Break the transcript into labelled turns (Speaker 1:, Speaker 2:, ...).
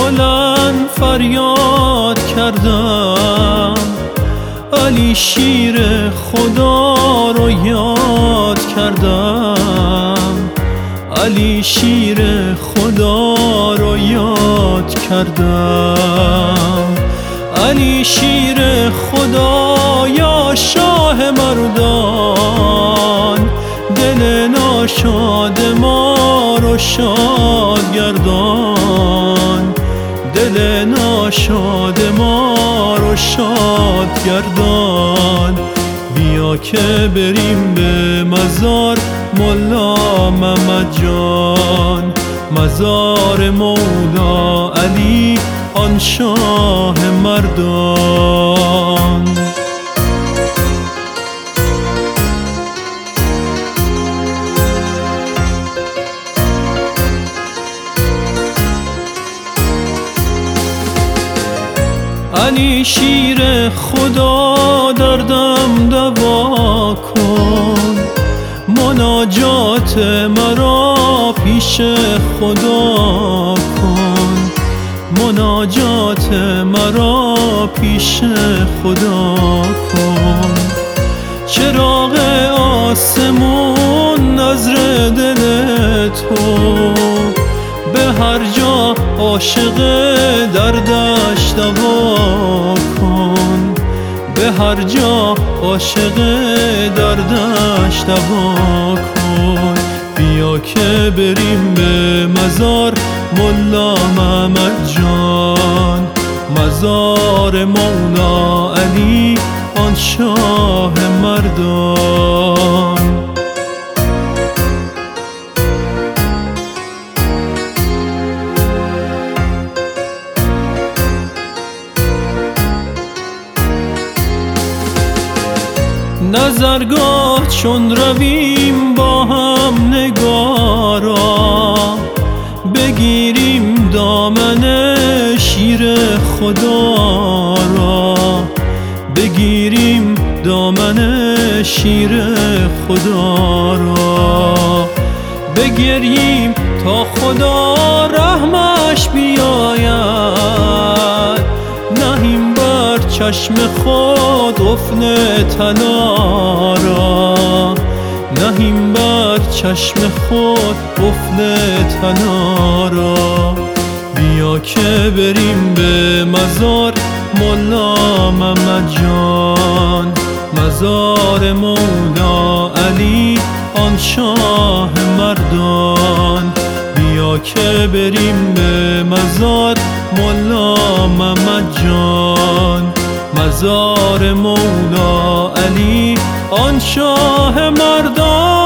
Speaker 1: بلند فریاد کردم، علی شیر خدا رو یاد کردم، علی شیر خدا رو یاد کردم. علی شیر خدا یا شاه مردان، دل ناشاد ما رو شاد گردان، دل ناشاد ما رو شاد گردان. بیا که بریم به مزار ملا محمد جان، مزار مولا علی آن شاه مردان. علی شیر خدا دردم دوا کن، مناجات مرا پیش خدا کن، مناجات مرا پیش خدا کن. چراغ آسمون نظر دل تو، به هر جا عاشق دردش دوا کن، به هر جا عاشق دردش دوا کن. بیا که بریم به مزار ملا محمد جان، مزار مولا علی آن شاه مردان. نظرگاه چون رویم با هم نگارا، بگیریم دامن شیر خدا را، بگیریم دامن شیر خدا را. بگیریم تا خدا رحمش بیاید، نهیم بر چشم خود قفل طلا را، نهیم بر چشم خود قفل طلا را. بیا که بریم به مزار ملا محمد جان، مزار مولا علی آن شاه مردان. بیا که بریم به مزار ملا محمد جان، مزار مولا علی آن شاه مردان.